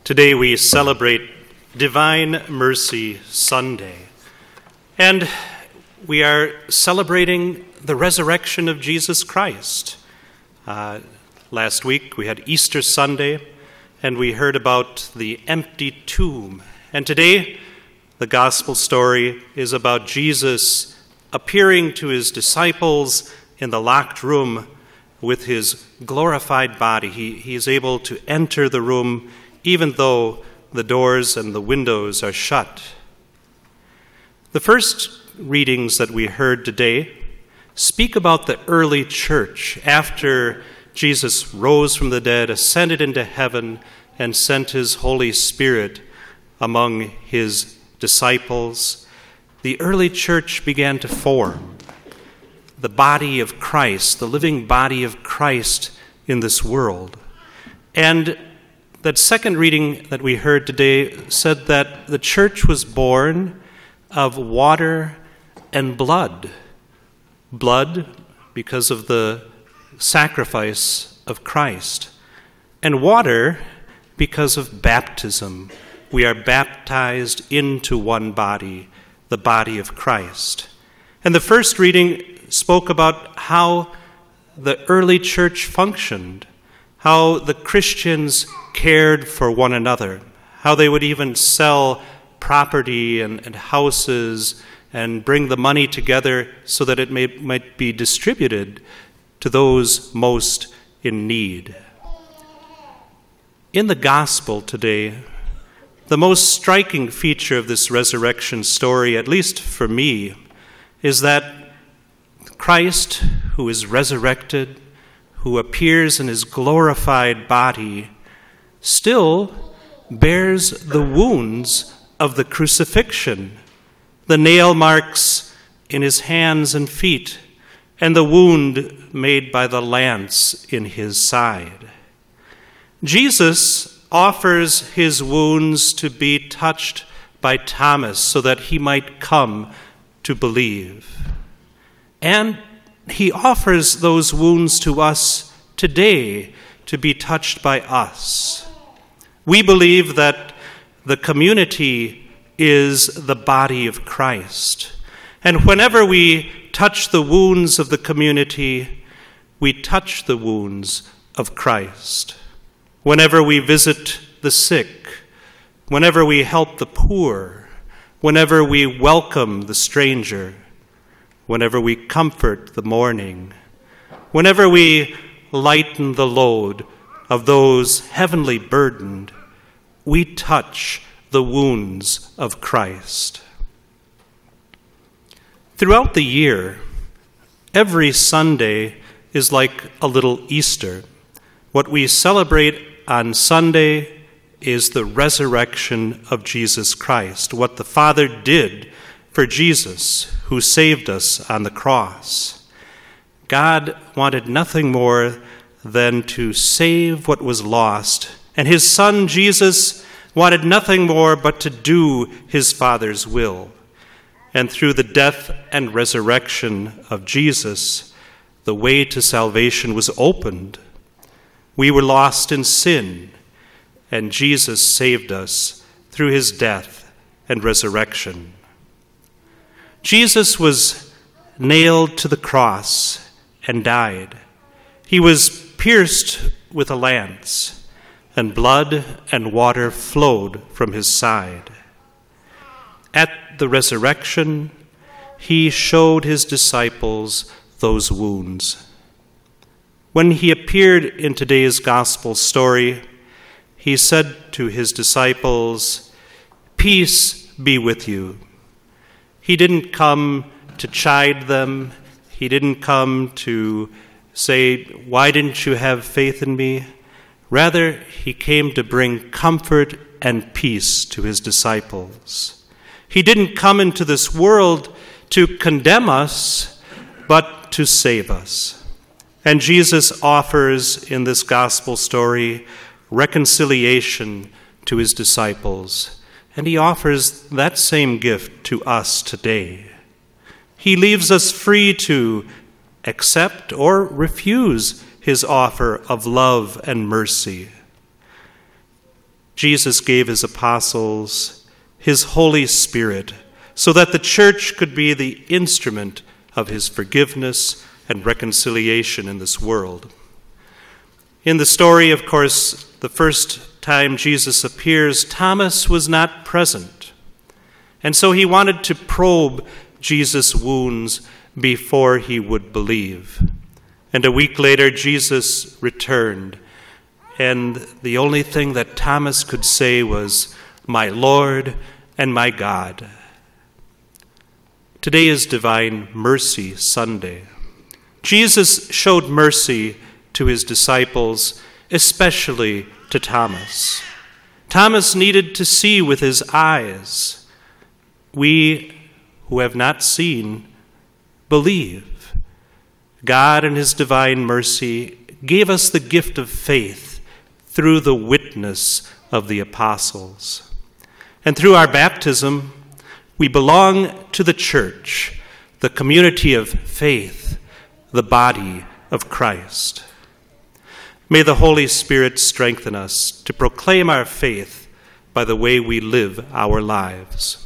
Today we celebrate Divine Mercy Sunday, and we are celebrating the resurrection of Jesus Christ. Last week we had Easter Sunday, and we heard about the empty tomb. And today the gospel story is about Jesus appearing to his disciples in the locked room with his glorified body. He is able to enter the room even though the doors and the windows are shut. The first readings that we heard today speak about the early church after Jesus rose from the dead, ascended into heaven, and sent his Holy Spirit among his disciples. The early church began to form. The body of Christ, the living body of Christ in this world. And that second reading that we heard today said that the church was born of water and blood. Blood because of the sacrifice of Christ. And water because of baptism. We are baptized into one body, the body of Christ. And the first reading spoke about how the early church functioned, how the Christians cared for one another, how they would even sell property and houses and bring the money together so that it might be distributed to those most in need. In the gospel today, the most striking feature of this resurrection story, at least for me, is that Christ, who is resurrected, who appears in his glorified body, still bears the wounds of the crucifixion, the nail marks in his hands and feet, and the wound made by the lance in his side. Jesus offers his wounds to be touched by Thomas so that he might come to believe. And he offers those wounds to us today to be touched by us. We believe that the community is the body of Christ. And whenever we touch the wounds of the community, we touch the wounds of Christ. Whenever we visit the sick, whenever we help the poor, whenever we welcome the stranger, whenever we comfort the mourning, whenever we lighten the load of those heavenly burdened, we touch the wounds of Christ. Throughout the year, every Sunday is like a little Easter. What we celebrate on Sunday is the resurrection of Jesus Christ, what the Father did for Jesus, who saved us on the cross. God wanted nothing more than to save what was lost, and his Son, Jesus, wanted nothing more but to do his Father's will. And through the death and resurrection of Jesus, the way to salvation was opened. We were lost in sin, and Jesus saved us through his death and resurrection. Jesus was nailed to the cross and died. He was pierced with a lance, and blood and water flowed from his side. At the resurrection, he showed his disciples those wounds. When he appeared in today's gospel story, he said to his disciples, "Peace be with you." He didn't come to chide them. He didn't come to say, "Why didn't you have faith in me?" Rather, he came to bring comfort and peace to his disciples. He didn't come into this world to condemn us, but to save us. And Jesus offers in this gospel story reconciliation to his disciples. And he offers that same gift to us today. He leaves us free to accept or refuse his offer of love and mercy. Jesus gave his apostles his Holy Spirit so that the church could be the instrument of his forgiveness and reconciliation in this world. In the story, of course, the first time Jesus appears, Thomas was not present. And so he wanted to probe Jesus' wounds before he would believe. And a week later, Jesus returned. And the only thing that Thomas could say was, "My Lord and my God." Today is Divine Mercy Sunday. Jesus showed mercy to his disciples, especially to Thomas. Thomas needed to see with his eyes. We who have not seen believe. God in his divine mercy gave us the gift of faith through the witness of the apostles. And through our baptism, we belong to the church, the community of faith, the body of Christ. May the Holy Spirit strengthen us to proclaim our faith by the way we live our lives.